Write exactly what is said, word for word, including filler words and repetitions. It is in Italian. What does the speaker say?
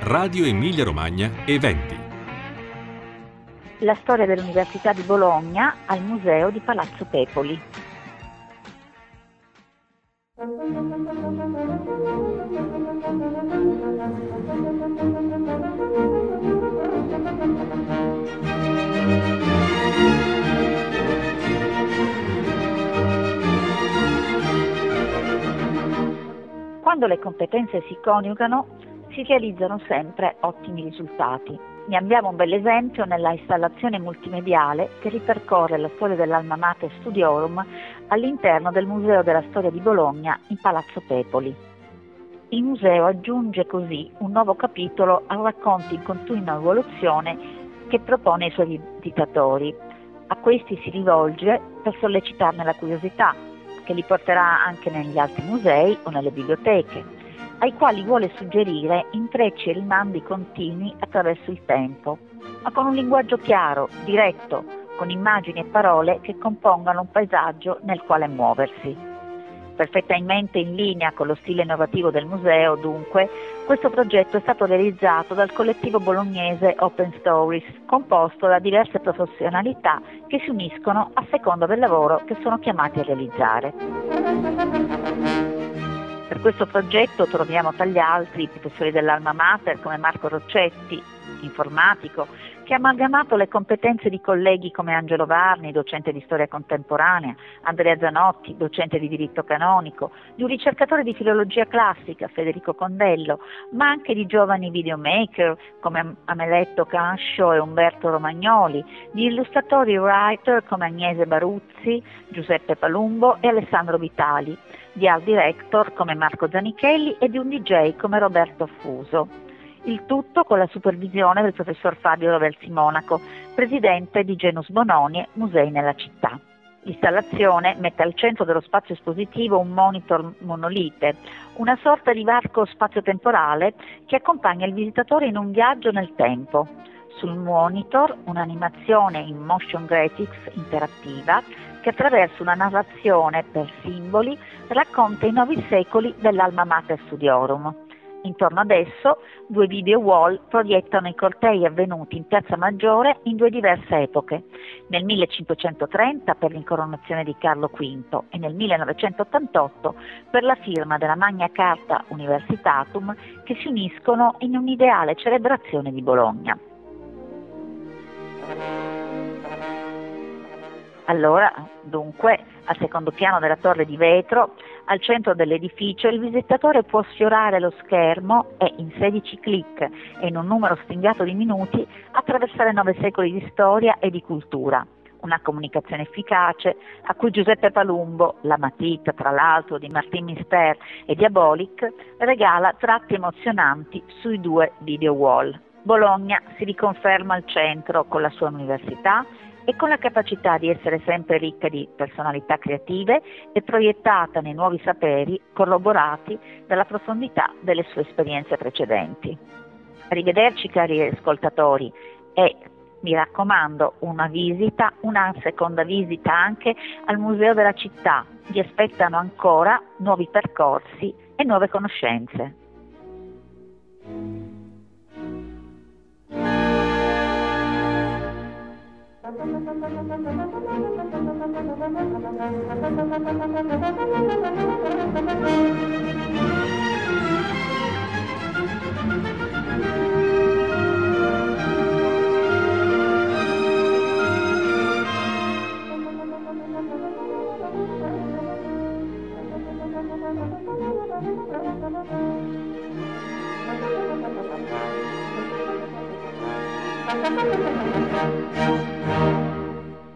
Radio Emilia Romagna Eventi. La storia dell'Università di Bologna al Museo di Palazzo Pepoli. Quando le competenze si coniugano, si realizzano sempre ottimi risultati. Ne abbiamo un bel esempio nella installazione multimediale che ripercorre la storia dell'Alma Mater Studiorum all'interno del Museo della Storia di Bologna in Palazzo Pepoli. Il museo aggiunge così un nuovo capitolo al racconto in continua evoluzione che propone ai suoi visitatori. A questi si rivolge per sollecitarne la curiosità, che li porterà anche negli altri musei o nelle biblioteche, ai quali vuole suggerire intrecci e rimandi continui attraverso il tempo, ma con un linguaggio chiaro, diretto, con immagini e parole che compongano un paesaggio nel quale muoversi. Perfettamente in linea con lo stile innovativo del museo, dunque, questo progetto è stato realizzato dal collettivo bolognese Open Stories, composto da diverse professionalità che si uniscono a seconda del lavoro che sono chiamati a realizzare. Per questo progetto troviamo tra gli altri i professori dell'Alma Mater come Marco Roccetti, informatico, che ha amalgamato le competenze di colleghi come Angelo Varni, docente di storia contemporanea, Andrea Zanotti, docente di diritto canonico, di un ricercatore di filologia classica, Federico Condello, ma anche di giovani videomaker come Ameletto Cascio e Umberto Romagnoli, di illustratori e writer come Agnese Baruzzi, Giuseppe Palumbo e Alessandro Vitali, di art director come Marco Zanichelli e di un D J come Roberto Fuso. Il tutto con la supervisione del professor Fabio Roversi Monaco, presidente di Genus Bononie, Musei nella città. L'installazione mette al centro dello spazio espositivo un monitor monolite, una sorta di varco spazio-temporale che accompagna il visitatore in un viaggio nel tempo. Sul monitor un'animazione in motion graphics interattiva che attraverso una narrazione per simboli racconta i nove secoli dell'Alma Mater Studiorum. Intorno ad esso due video wall proiettano i cortei avvenuti in Piazza Maggiore in due diverse epoche, nel millecinquecentotrenta per l'incoronazione di Carlo quinto e nel millenovecentottantotto per la firma della Magna Carta Universitatum, che si uniscono in un'ideale celebrazione di Bologna. Allora, dunque, al secondo piano della torre di vetro, al centro dell'edificio, il visitatore può sfiorare lo schermo e in sedici clic e in un numero stringato di minuti attraversare nove secoli di storia e di cultura. Una comunicazione efficace a cui Giuseppe Palumbo, la matita tra l'altro di Martin Mister e Diabolic, regala tratti emozionanti sui due video wall. Bologna si riconferma al centro con la sua università e con la capacità di essere sempre ricca di personalità creative e proiettata nei nuovi saperi corroborati dalla profondità delle sue esperienze precedenti. Arrivederci cari ascoltatori e mi raccomando una visita, una seconda visita anche al Museo della Città. Vi aspettano ancora nuovi percorsi e nuove conoscenze. Thank you.